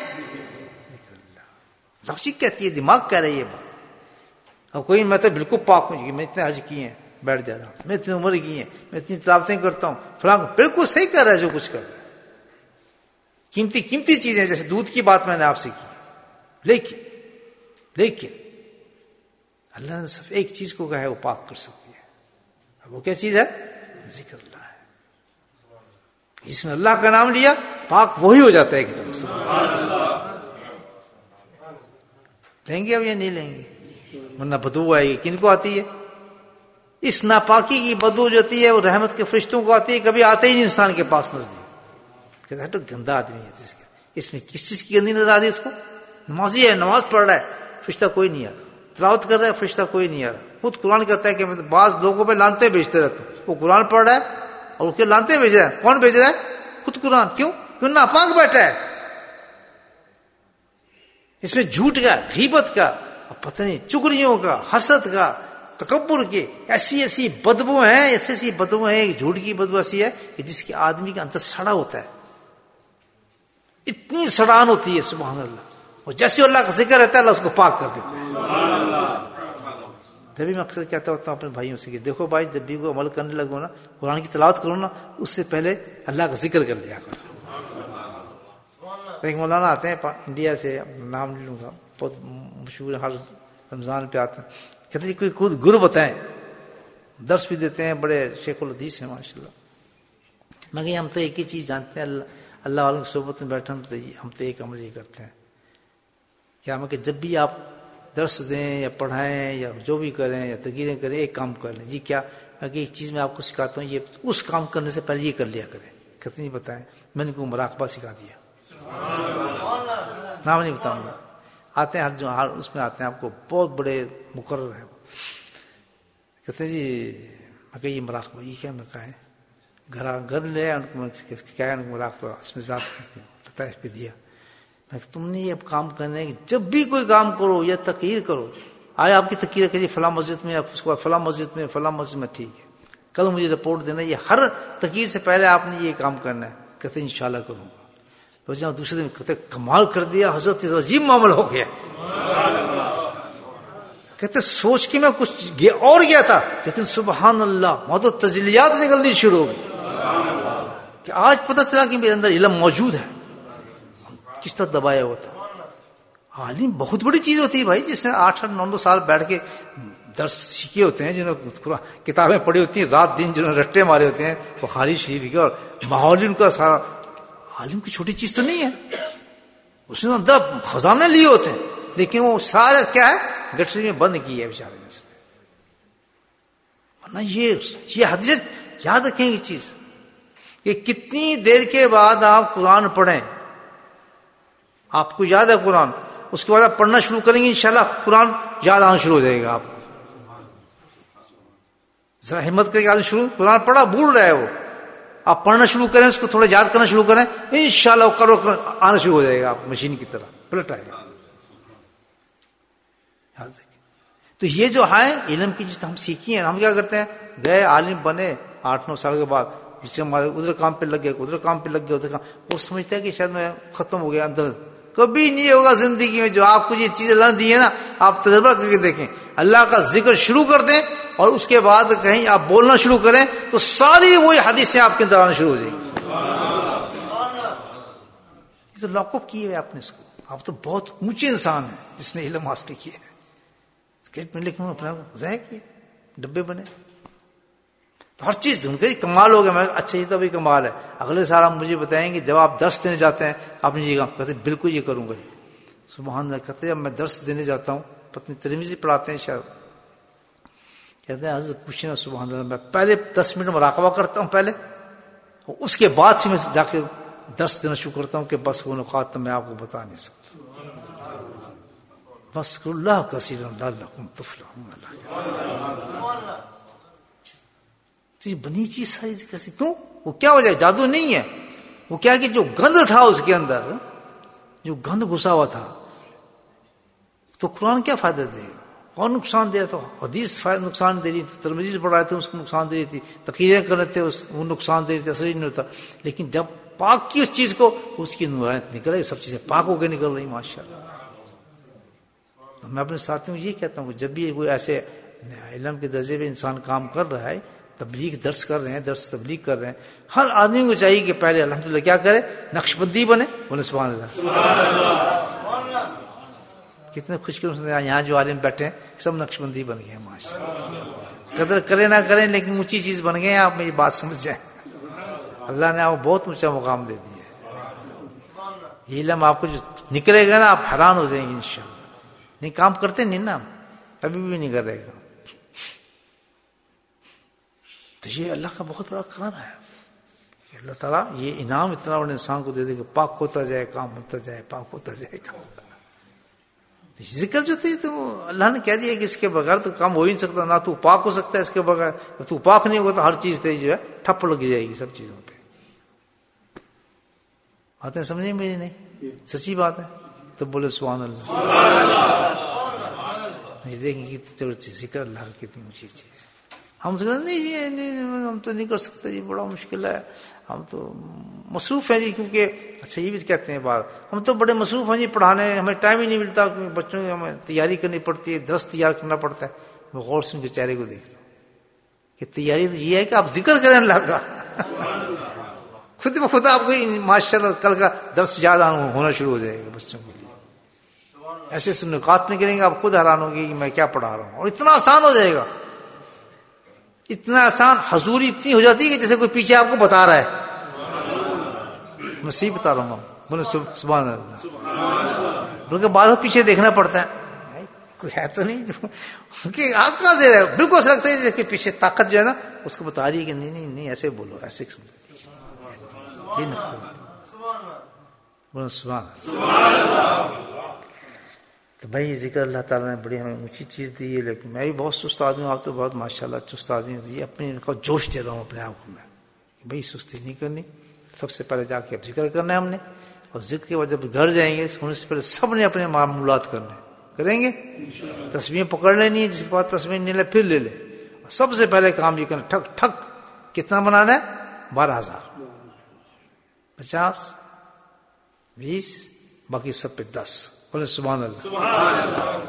لفظ کہتی ہے, دماغ کہہ رہی ہے بات. اب کوئی میں تو بالکل پاک ہوں, میں اتنے حج کیے ہیں, بیٹھ جا رہا ہوں, میں اتنی عمر کی ہیں, میں اتنی تلاوتیں کرتا ہوں, فلاں بالکل صحیح کر رہا ہے جو کچھ کر رہا ہے. قیمتی قیمتی چیزیں, جیسے دودھ کی بات میں نے آپ سے کی, لیکن اللہ نے صرف ایک چیز کو کہا ہے, وہ پاک کر سکتی ہے. اب وہ کیا چیز ہے؟ ذکر اللہ ہے. جس نے اللہ کا نام لیا, پاک وہی ہو جاتا ہے ایک دم سے. لیں گے اب یا نہیں لیں گے؟ ورنہ بدبو آئے گی. کن کو آتی ہے اس ناپاکی کی بدبو؟ جو آتی ہے وہ رحمت کے فرشتوں کو آتی ہے. کبھی آتے ہی نہیں انسان کے پاس نزدیک. کہتا ہے تو گندا آدمی ہے, اس میں کس چیز کی گندی نظر آ رہی ہے اس کو؟ نمازی ہے, نماز پڑھ رہا ہے, فرشتہ کوئی نہیں آ رہا. تلاوت کر رہا ہے, فرشتہ کوئی نہیں آ رہا. خود قرآن کہتا ہے کہ میں بعض لوگوں پہ لانتے بھیجتے رہتا ہوں. وہ قرآن پڑھ رہا ہے اور اس کے لانتے بھیج رہا ہے. کون بھیج رہا ہے؟ خود قرآن. کیوں ناپاک بیٹھا ہے. اس میں جھوٹ کا, غیبت کا, پتہ نہیں چگلیوں کا, حسد کا, تکبر کے ایسی بدبو ہیں, ایسی بدبو ہیں. ایک جھوٹ کی بدبو ایسی ہے کہ جس کے آدمی کا اندر سڑا ہوتا ہے, اتنی سڑان ہوتی ہے, سبحان اللہ. اور جیسے اللہ کا ذکر رہتا ہے, اللہ اس کو پاک کر دیتا ہے. تبھی میں اکثر کہتا ہوتا ہوں اپنے بھائیوں سے کہ دیکھو بھائی, جب بھی کوئی عمل کرنے لگو نا, قرآن کی تلاوت کرو نا, اس سے پہلے اللہ کا ذکر کر لیا کرو. ایک مولانا آتے ہیں انڈیا سے, نام نہیں لوں گا, بہت مشہور, ہر رمضان پہ آتے ہیں. کہتے ہیں کوئی گرو بتائیں, درس بھی دیتے ہیں, بڑے شیخ الحدیث ہیں ماشاء اللہ. میں کہ ہم تو ایک ہی چیز جانتے ہیں, اللہ والوں کی صحبت میں بیٹھے ہم تو ایک عمل یہ کرتے ہیں. کیا میں کہ جب بھی آپ درس دیں یا پڑھائیں یا جو بھی کریں یا تقریریں کریں, ایک کام کر لیں. جی کیا؟ میں کہ ایک چیز میں آپ کو سکھاتا ہوں, یہ اس کام کرنے سے پہلے یہ کر لیا کریں. کہتے نہیں بتائیں. میں نے کو مراقبہ سکھا دیا, نام نہیں بتاؤں گا. آتے ہیں ہر اس میں آتے ہیں, آپ کو بہت بڑے مقرر ہیں. کہتے ہیں جی میں کہ یہ مراقبہ, یہ کیا؟ میں کہا گھر لے ان کو کیا مراقبہ اس میں ذات لطائف پہ دیا. میں تم نے یہ اب کام کرنا ہے کہ جب بھی کوئی کام کرو یا تقریر کرو, آئے آپ کی تقریر کریے فلاں مسجد میں, اس کو فلاں مسجد میں, فلاں مسجد میں, ٹھیک ہے, کل مجھے رپورٹ دینا، یہ ہر تقریر سے پہلے آپ نے یہ کام کرنا ہے. کہتے انشاءاللہ کروں گا. تو جہاں دوسرے دن کہتے کمال کر دیا حضرت، عجیب معاملہ ہو گیا. کہتے سوچ کے میں کچھ اور گیا تھا، لیکن سبحان اللہ وہاں تو تجلیات نکلنی شروع ہو گئی کہ آج پتہ چلا کہ میرے اندر علم موجود ہے. کس طرح دبایا ہوا تھا. عالم بہت بڑی چیز ہوتی ہے بھائی، جس نے 8-9 سال بیٹھ کے درس سیکھے ہوتے ہیں، جنہوں نے کتابیں پڑھی ہوتی ہیں رات دن، جنہوں نے رٹے مارے ہوتے ہیں بخاری شریف کے، اور ماحول ان کا سارا. عالم کی چھوٹی چیز تو نہیں ہے، اس نے اندر خزانے لیے ہوتے ہیں، لیکن وہ سارے کیا ہے گٹری میں بند کی ہے بیچارے نے. ورنہ یہ حدیث یاد رکھیں یہ چیز کہ کتنی دیر کے بعد آپ قرآن پڑھیں، آپ کو یاد ہے قرآن، اس کے بعد آپ پڑھنا شروع کریں گے انشاءاللہ قرآن یاد آنا شروع ہو جائے گا. آپ ذرا ہمت کر کے آنا شروع، قرآن پڑھا بھول رہا ہے وہ، آپ پڑھنا شروع کریں، اس کو تھوڑا یاد کرنا شروع کریں، انشاءاللہ وہ کرو آنا شروع ہو جائے گا. آپ مشین کی طرح پلٹ آئے گا. یاد رکھیں. تو یہ جو ہے علم کی چیز ہم سیکھی ہیں. ہم کیا کرتے ہیں، گئے عالم بنے 8-9 سال کے بعد، جس ہمارے ادھر کام پہ لگ گیا، ادھر کام پہ لگ گیا، ادھر کام، وہ سمجھتا ہے کہ شاید میں ختم ہو گیا. اندر کبھی نہیں ہوگا زندگی میں. جو آپ کو یہ چیز اللہ نے دی ہے نا، آپ تجربہ کر کے دیکھیں. اللہ کا ذکر شروع کر دیں اور اس کے بعد کہیں آپ بولنا شروع کریں تو ساری وہی حدیثیں آپ کے اندر آنا شروع ہو جائیں گی. یہ تو لاک اپ کیے ہوئے آپ نے اس کو. آپ تو بہت اونچے انسان ہیں جس نے علم حاصل کیے ہیں. لیکن اپنا ضائع کیے، ڈبے بنے. تو ہر چیز ان کا کمال ہو گیا. میں اچھا یہ تو بھی کمال ہے. اگلے سال آپ مجھے بتائیں گے جب آپ درس دینے جاتے ہیں آپ نے یہ کہا، کہتے بالکل یہ کروں گا. سبحان اللہ. کہتے ہیں اب میں درس دینے جاتا ہوں، پتنی ترمذی پڑھاتے ہیں شاید، کہتے ہیں حضرت پوچھنا سبحان اللہ، میں پہلے 10 منٹ مراقبہ کرتا ہوں پہلے، اس کے بعد سے میں جا کے درس دینا شروع کرتا ہوں کہ بس وہ نقاط تو میں آپ کو بتا نہیں سکتا. بس اللہ کثیر لعلکم تفلحون. بنی چیز ساری کیسے، کیوں؟ وہ کیا ہو جائے، جادو نہیں ہے. وہ کیا کہ جو گند تھا اس کے اندر، جو گند گھسا ہوا تھا، تو قرآن کیا فائدہ دے گا؟ اور نقصان دے رہا تھا. حدیث نقصان دے رہی تھی، ترمذی سے پڑھ رہے تھے اس کو نقصان دے رہی تھی، تقریریں کر رہے تھے وہ نقصان دے رہی تھی، اثر ہی نہیں ہوتا. لیکن جب پاک کی اس چیز کو، اس کی نورانیت نکل رہی، سب چیزیں پاک ہو کے نکل رہی ماشاء اللہ. تو میں اپنے ساتھیوں کو یہ کہتا ہوں کہ جب بھی کوئی ایسے علم کے درجے پہ انسان کام کر رہا ہے، تبلیغ درس کر رہے ہیں، درس تبلیغ کر رہے ہیں، ہر آدمی کو چاہیے کہ پہلے الحمدللہ کیا کرے، نقش بندی بنے. بولے سبحان اللہ. کتنے خوش قسمت یہاں جو عالم بیٹھے ہیں سب نقش بندی بن گئے ہیں ماشاءاللہ. قدر کرے نہ کریں لیکن اونچی چیز بن گئے ہیں. آپ میری بات سمجھ جائیں، اللہ نے آپ کو بہت اونچا مقام دے دیا ہے. یہ علم آپ کو جو نکلے گا نا، آپ حیران ہو جائیں گے انشاءاللہ. نہیں کام کرتے نہیں نا، ابھی بھی نہیں کر رہے گا. تو یہ اللہ کا بہت بڑا کرم ہے کہ اللہ تعالیٰ یہ انعام اتنا بڑا انسان کو دے دے کہ پاک ہوتا جائے، کام ہوتا جائے، پاک ہوتا جائے کام. ذکر جو تھی تو اللہ نے کہہ دیا کہ اس کے بغیر تو کام ہو ہی نہیں سکتا، نہ تو پاک ہو سکتا ہے اس کے بغیر. تو پاک نہیں ہوگا تو ہر چیز تیری جو ہے ٹھپ لگ جائے گی سب چیزوں پہ. باتیں سمجھیں میری؟ نہیں سچی بات ہے. تو بولے سبحان اللہ. دیکھیں گے ذکر اللہ کی کتنی اونچی چیز. ہم تو نہیں ہم تو نہیں کر سکتے، یہ بڑا مشکل ہے، ہم تو مصروف ہیں جی. کیونکہ اچھا یہ بھی کہتے ہیں بات، ہم تو بڑے مصروف ہیں جی پڑھانے، ہمیں ٹائم ہی نہیں ملتا، کیونکہ بچوں کی ہمیں تیاری کرنی پڑتی ہے، درس تیار کرنا پڑتا ہے. میں غور سے ان کے چہرے کو دیکھتا ہوں کہ تیاری تو یہ ہے کہ آپ ذکر کریں اللہ کا. خود بخود آپ کو ماشاء اللہ کل کا درس یاد ہونا شروع ہو جائے گا بچوں کے لیے. ایسے ایسے نکات نکلیں گے آپ خود حیران ہوگی کہ میں کیا پڑھا رہا ہوں. اور اتنا آسان ہو جائے گا، اتنا آسان. حضوری اتنی ہو جاتی ہے کہ جیسے کوئی پیچھے آپ کو بتا رہا ہے. میں صحیح بتا رہا ہوں. بولے سبحان اللہ. بلکہ بعد پیچھے دیکھنا پڑتا ہے، کوئی ہے تو نہیں کہ آپ کہاں سے رہے. بالکل ایسا لگتا ہے کہ پیچھے طاقت جو ہے نا اس کو بتا رہی ہے کہ نہیں نہیں نہیں ایسے بولو، ایسے یہ بولو سبحان اللہ. تو بھائی ذکر اللہ تعالیٰ نے بڑی ہمیں اونچی چیز دی ہے. لیکن میں بھی بہت سست آدمی ہوں، آپ تو بہت ماشاء اللہ چست آدمی ہوتی ہے. اپنے جوش دے رہا ہوں اپنے آپ کو میں کہ بھائی سستی نہیں کرنی. سب سے پہلے جا کے اب ذکر کرنا ہے ہم نے، اور ذکر کے بعد جب گھر جائیں گے سونے سے پہلے سب نے اپنے معمولات کرنے کریں گے. تسبیح پکڑ لینی ہے، جس کے بعد تسبیح نہیں لے پھر لے لے. سب سے پہلے کام یہ کرنا، ٹھک ٹھک کتنا بنانا ہے؟ 12,000، 50، 20، باقی سب پہ 10۔ بولے سبحان اللہ۔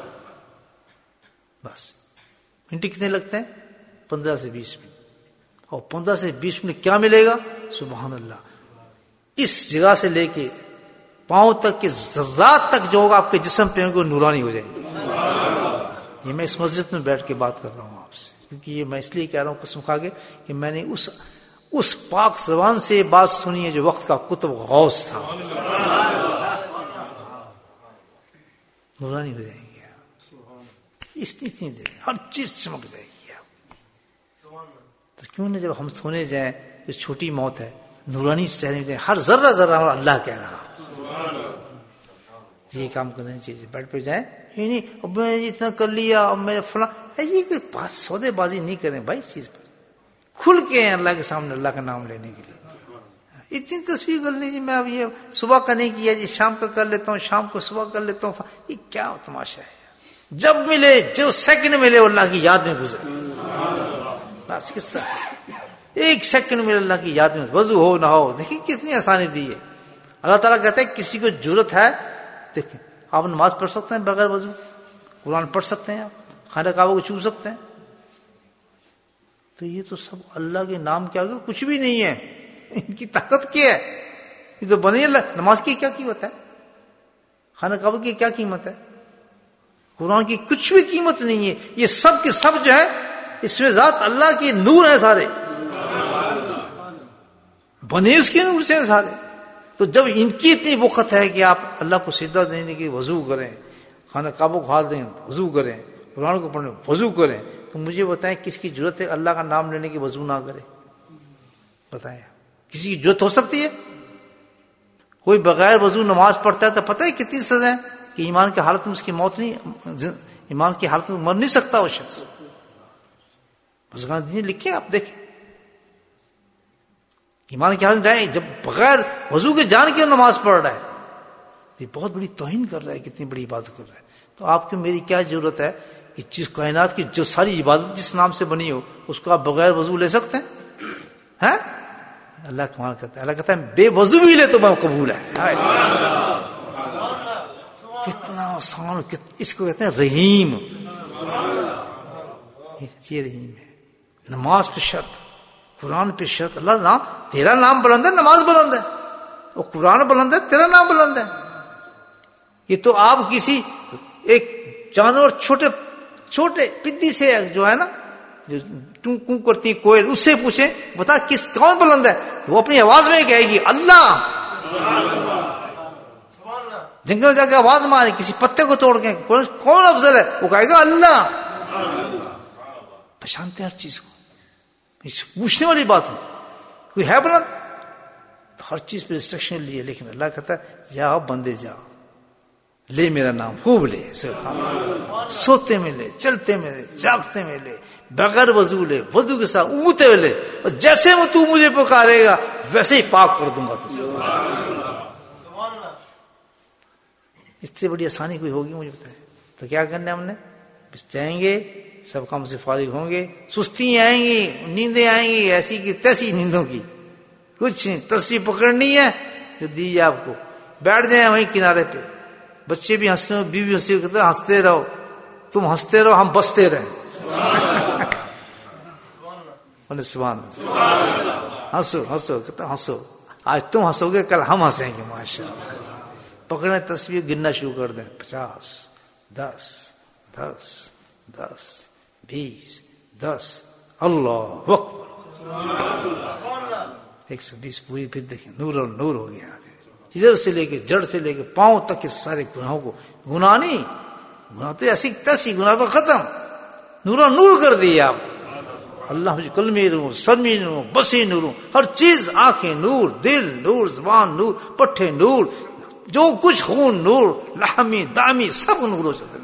بس منٹ کتنے لگتے ہیں؟ 15 سے 20 منٹ، اور 15 سے 20 منٹ کیا ملے گا؟ سبحان اللہ۔ اس جگہ سے لے کے پاؤں تک کے ذرات تک جو ہوگا آپ کے جسم پہ ہوں گے وہ نورانی ہو جائیں گے۔ یہ میں اس مسجد میں بیٹھ کے بات کر رہا ہوں آپ سے، کیونکہ یہ میں اس لیے کہہ رہا ہوں قسم کھا کے کہ میں نے اس پاک زبان سے بات سنی ہے جو وقت کا قطب غوث تھا۔ نورانی ہو جائیں گے اتنی دیر، ہر چیز چمک جائے گی۔ تو کیوں نہ جب ہم سونے جائیں جو چھوٹی موت ہے نورانی چہرے میں جائیں، ہر ذرہ ذرہ اللہ کہہ رہا۔ یہ کام کرنا چاہیے، بیٹھ پہ جائیں، یہ نہیں اب میں نے اتنا کر لیا اب میں نے فلاں، یہ کوئی بات سودے بازی نہیں کریں بھائی، اس چیز پر کھل کے ہیں اللہ کے سامنے اللہ کا نام لینے کے لیے۔ اتنی تصویر کر لیجیے، میں اب یہ صبح کا نہیں کیا جی، شام کا کر لیتا ہوں، شام کو صبح کر لیتا ہوں، یہ کیا تماشا ہے؟ جب ملے، جو سیکنڈ ملے وہ اللہ کی یاد میں گزرے، بس قصہ ایک سیکنڈ ملے اللہ کی یاد میں، وضو ہو نہ ہو، دیکھیں کتنی آسانی دی ہے۔ اللہ تعالیٰ کہتے ہیں کسی کو ضرورت ہے، دیکھیں آپ نماز پڑھ سکتے ہیں بغیر وضو، قرآن پڑھ سکتے ہیں، آپ خانہ کعبہ کو چھو سکتے ہیں، تو یہ تو سب اللہ کے نام کے آگے کچھ بھی نہیں ہے، ان کی طاقت کیا ہے؟ یہ تو بنی اللہ۔ نماز کی کیا قیمت ہے؟ خانہ کعبہ کی کیا قیمت ہے؟ قرآن کی کچھ بھی قیمت نہیں ہے۔ یہ سب کے سب جو ہے اس میں ذات اللہ کی نور ہے، سارے بنے اس کے نور سے سارے۔ تو جب ان کی اتنی وقت ہے کہ آپ اللہ کو سجدہ دینے کی وضو کریں، خانہ کعبہ کو ہاتھ دیں وضو کریں، قرآن کو پڑھیں وضو کریں، تو مجھے بتائیں کس کی ضرورت ہے اللہ کا نام لینے کی وضو نہ کرے؟ بتائیں کسی کی ضرورت ہو سکتی ہے؟ کوئی بغیر وضو نماز پڑھتا ہے تو پتہ ہے کتنی سزا ہے، کہ ایمان کی حالت میں اس کی موت نہیں، ایمان کی حالت میں مر نہیں سکتا وہ شخص۔ بزرگان دین لکھیں، آپ دیکھیں ایمان کی حالت میں جائیں، جب بغیر وضو کے جان کے نماز پڑھ رہا ہے، یہ بہت بڑی توہین کر رہا ہے، کتنی بڑی عبادت کر رہا ہے۔ تو آپ کو میری کیا ضرورت ہے کہ جس کائنات کی جو ساری عبادت جس نام سے بنی ہو اس کو آپ بغیر وضو لے سکتے ہیں؟ اللہ کمال کرتا ہے، اللہ کہتا ہے بے وضو بھی لے تو میں قبول ہے۔ کتنا آسان، اس کو کہتے ہیں رحیم، یہ رحیم ہے۔ نماز پہ شرط، قرآن پہ شرط، اللہ نام، تیرا نام بلند ہے نماز بلند ہے، اور قرآن بلند ہے تیرا نام بلند ہے۔ یہ تو آپ کسی ایک جانور چھوٹے پدی سے جو ہے نا جو ٹوں کوں کرتی ہے کوئل، اس سے پوچھیں بتا کون بلند ہے، وہ اپنی آواز میں کہے گی اللہ۔ جنگل جا کے آواز مارے، کسی پتے کو توڑ کے کون افضل ہے، وہ کہے گا اللہ۔ پہچانتے ہر چیز کو، پوچھنے والی بات ہے، کوئی ہے بلند؟ تو ہر چیز پہ ریسٹرکشن لیے، لیکن اللہ کہتا ہے جاؤ بندے جاؤ، لے میرا نام خوب لے، سوتے میں لے، چلتے میں لے، جاگتے میں لے، بغیر وضو لے، وضو کے ساتھ اونگتے ہوئے لے، اور جیسے وہ تو مجھے پکارے گا ویسے ہی پاک کر دوں گا تجھے۔ اس سے بڑی آسانی کوئی ہوگی مجھے بتائیں؟ تو کیا کرنا ہے ہم نے؟ بس جائیں گے، سب کام سے فارغ ہوں گے، سستی آئیں گی، نیندیں آئیں گی، ایسی کی تیسی نیندوں کی، کچھ نہیں، تصویر پکڑنی ہے جو دی ہے آپ کو، بیٹھ جائیں وہیں کنارے پہ، بچے بھی ہنستے ہو، بیوی ہنسی ہو، کہتے ہیں ہنستے رہو، تم ہنستے رہو ہم بستے رہیں۔ سبحان اللہ، ہنسو ہنسو، کہتے ہیں ہنسو، آج تم ہنسو گے کل ہم ہنسیں گے ماشاءاللہ۔ پکڑیں تصویر، گننا شروع کر دیں، 50، 10، 10، 10، 20، 10، اللہ اکبر، 120 پوری، پھر دیکھیں نور اور نور ہو گیا، ادھر سے لے کے جڑ سے لے کے پاؤں تک کے سارے گناہوں کو، گناہ نہیں، گناہ تو ایسی تیسی، گناہ تو ختم، نور اور نور کر دیے آپ۔ اللہ مجھے قلمی نور، سرمی نور، بسی نور، ہر چیز، آنکھیں نور، دل نور، زبان نور، پٹھے نور، جو کچھ خون نور، لحمی دامی سب نور ہو جاتا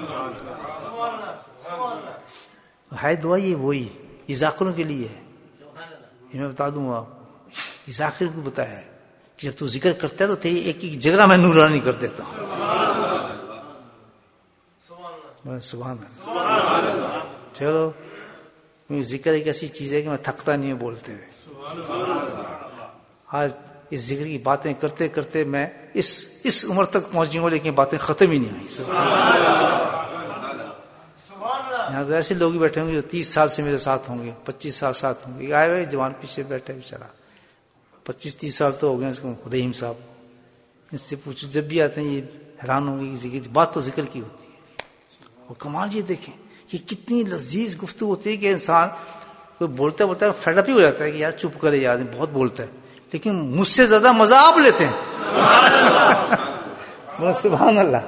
ہے۔ دعا یہ وہی، یہ ذاکروں کے لیے ہے، یہ میں بتا دوں آپ، یہ ذاکر کو بتایا ہے کہ جب تو ذکر کرتا ہے تو تیری ایک ایک جگہ میں نورانی کر دیتا ہوں۔ سبحان اللہ۔ چلو کیونکہ ذکر ایک ایسی چیز ہے کہ میں تھکتا نہیں ہوں بولتے ہوئے. آج اس ذکر کی باتیں کرتے کرتے میں اس عمر تک پہنچی ہوں لیکن باتیں ختم ہی نہیں ہوئی. یہاں تو ایسے لوگ بھی بیٹھے ہوں گے جو 30 سال سے میرے ساتھ ہوں گے, 25 سال ساتھ ہوں گے. آئے ہوئے جوان پیچھے بیٹھے بیچارا 25-30 سال تو ہو گئے اس کو. رحیم صاحب ان سے پوچھو, جب بھی آتے ہیں یہ حیران ہوں گے کہ بات تو ذکر کی ہوتی ہے. وہ کمال یہ دیکھیں کہ کتنی لذیذ گفتگو ہوتی ہے کہ انسان کوئی بولتا بولتا ہے فیڈ اپ ہی ہو جاتا ہے کہ یار چپ کرے, یار بہت بولتا ہے, لیکن مجھ سے زیادہ مزہ آپ لیتے ہیں. سبحان اللہ.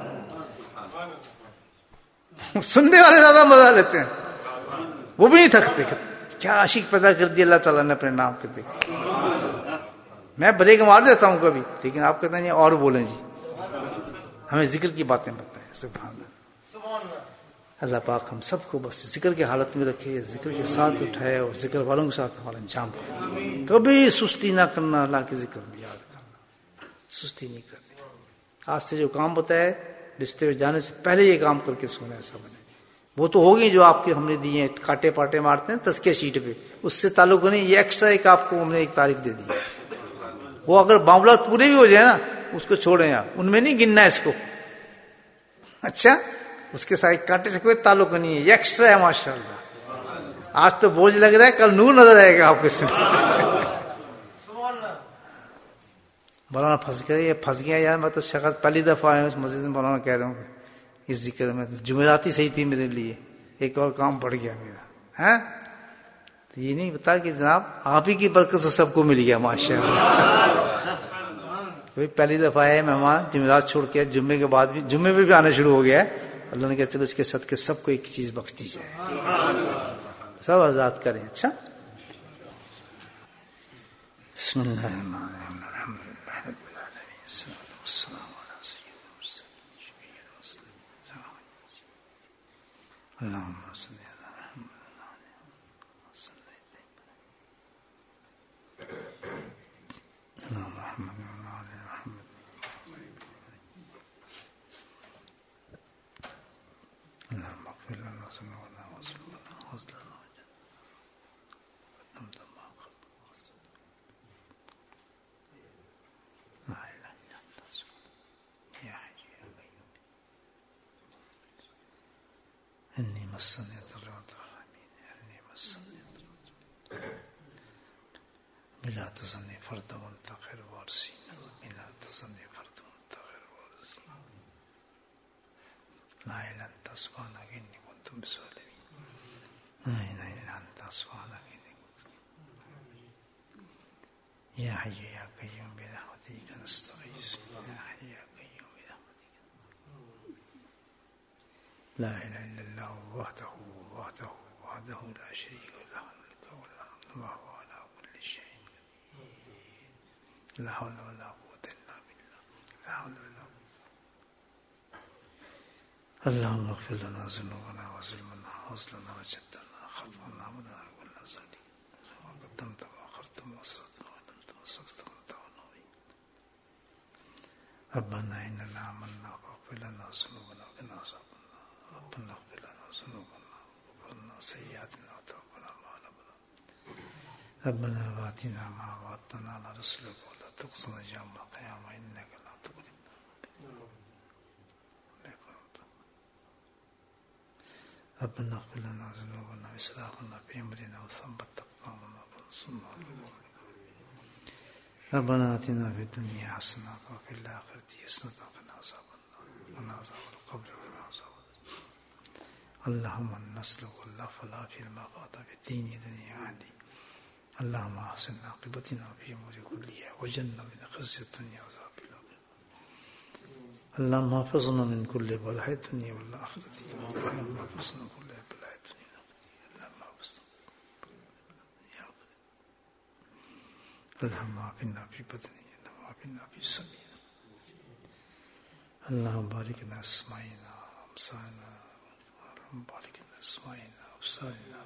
سننے والے زیادہ مزہ لیتے ہیں, وہ بھی نہیں تھکتے. کیا عاشق پیدا کر دیا اللہ تعالیٰ نے اپنے نام پہ. دیکھ میں بریک مار دیتا ہوں کبھی, لیکن آپ کہتے ہیں اور بولیں جی, ہمیں ذکر کی باتیں بتائیں. سبحان اللہ. اللہ پاک ہم سب کو بس ذکر کی حالت میں رکھے, ذکر کے ساتھ اٹھائے اور ذکر والوں کے ساتھ ہمارا انجام کرے. کبھی سستی نہ کرنا, اللہ کے ذکر میں یاد کرنا, سستی نہیں کرنی. آج سے جو کام بتایا بستر میں جانے سے پہلے یہ کام کر کے سونا ہے سب نے. وہ تو ہو گئی جو آپ کے ہم نے دیے ہیں, کاٹے پاٹے مارتے ہیں تذکیہ شیٹ پہ, اس سے تعلق نہیں. یہ ایکسٹرا ایک آپ کو ہم نے ایک تاریخ دے دی ہے. وہ اگر معاملات پورے بھی ہو جائے نا اس کو چھوڑیں آپ, ان میں نہیں گننا اس کو. اچھا اس کے ساتھ کانٹے سے کوئی تعلق نہیں ہے, یہ ایکسٹرا ہے. ماشاء اللہ آج تو بوجھ لگ رہا ہے, کل نور نظر آئے گا آپ کے ساتھ. مولانا پھنس گیا یار. میں تو شخص پہلی دفعہ آیا ہوں اس مسجد میں. مولانا کہہ رہا ہوں کہ اس ذکر میں جمعرات ہی صحیح تھی میرے لیے, ایک اور کام بڑھ گیا میرا. تو یہ نہیں بتا کہ جناب آپ ہی کی برکت سے سب کو مل گیا ماشاء اللہ. پہلی دفعہ آئے مہمان, جمعرات چھوڑ کے جمعے کے بعد بھی جمعے پہ بھی آنا شروع ہو گیا ہے. اللہ نے کہا چلو اس کے صدقے سب کو ایک چیز بخش دی جائے, سب آزاد کریں. اچھا بسم اللہ الرحمن الرحیم. اللهم صل على محمد وعلى آل محمد. اللهم اغفر لنا ذنوبنا واسلمنا واسلمنا قدمت ما خلق لا اله الا انت يا حي يا قيوم اني مسني الضر والرحمين اني مسني بلا تظني فرد منتخر وارسين بلا تظني فرد منتخر وارسين لا اله الا انت سبحانك اني كنت من الظالمين لا اله الا انت سبحانك اني كنت يا حي يا قيوم برحمتك نستغيث يا حي يا قيوم برحمتك. لا اله الا الله وحده وحده وحده لا شريك له الملك والحمد وهو على كل شيء قدير. لا حول ولا قوة الا بالله. لا حول ولا قوة. اللهم اغفر لنا ذنوبنا وظلمنا وظلمنا وجدنا خطأنا ومنا كل ذلك وقدمت وأخرت وأسرت وعلمت وصفت وتعنوي. ربنا إننا آمنا فاغفر لنا ذنوبنا وقنا عذاب النار. ربنا اغفر لنا ذنوبنا وغفرنا سيئاتنا وتوفنا مع الأبرار. ربنا وآتنا ما وعدتنا على رسلك ولا تخزنا يوم القيامة إنك لا تخلف. ربنا اغفر لنا ذنوبنا وإسرافنا في أمرنا وثبت أقدامنا وانصرنا على القوم الكافرين. ربنا آتنا في الدنيا حسنة وفي الآخرة حسنة وقنا عذاب النار وقنا عذاب القبر وقنا عذاب النار. اللهم نسألك العفو فيما فات في الدين دنيا أهلي. اللهم أحسن عاقبتنا في أمور كلها وجنبنا من خزي الدنيا وعذاب الآخرة. اللهم احفظنا من كل بلاء الدنيا والآخرة. اللهم احفظنا من كل بلاء الدنيا والآخرة. اللهم احفظنا. اللهم عافنا في بدني. اللهم عافنا في سمعنا. اللهم بارك لنا أسماعنا وأبصارنا. اللهم بارك لنا أسماعنا وأبصارنا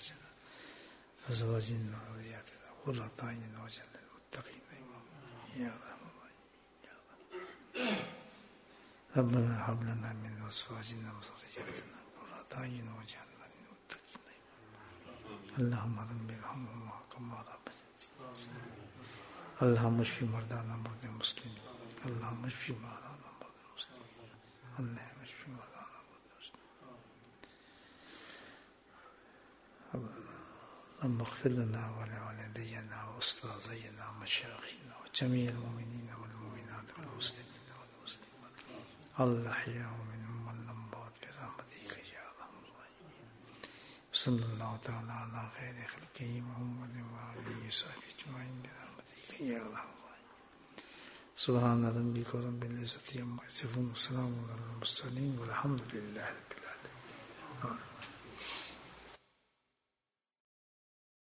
أزواجنا وذرياتنا قرة أعين واجعلنا للمتقين إماما يا رحمن الرحيم. ربنا هب لنا من أزواجنا وذرياتنا قرة أعين واجعلنا للمتقين إماما. اللهم رب ارحمهما كما ربياني اللهم اشف مرضانا مرضى المسلمين اللهم اشف مرضانا مرضى المسلمين اللهم اشف مرضانا مرضى المسلمين اللهم اغفر لنا ولوالدينا واستاذينا ومشايخنا وجميع المؤمنين والمؤمنات والمسلمين والمسلمات الأحياء منهم والأموات برحمتك يا أرحم الراحمين صلى الله تعالى على خير خلقه محمد وآله وصحبه أجمعين برحمتك يا أرحم الراحمين سبحان ربك رب العزة عما يصفون وسلام على المرسلين والحمد لله رب العالمين.